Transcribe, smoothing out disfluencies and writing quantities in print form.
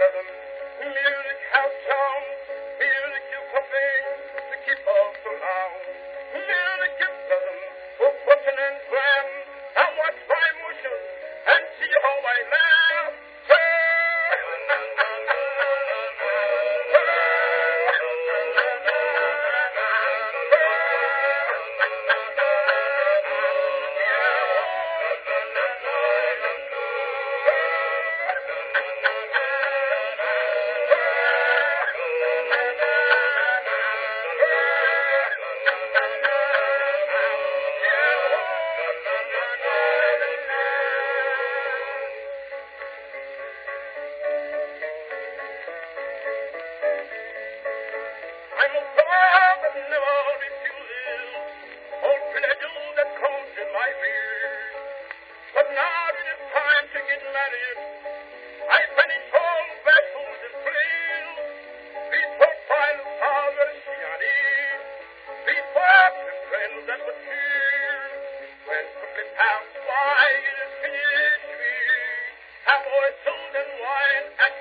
rhythm. Music has charm. Music is something to keep us around. Music is rhythm for pushing and slam. And watch my emotion and see how I laugh. I'm a poet that never refuses all pleasure that comes in my ears. But now it is time to get married. I banish all vessels and flails. These profiles are very shiny. These works and friends that would cheer. When quickly pass by, it is finished. We have oysters and wine and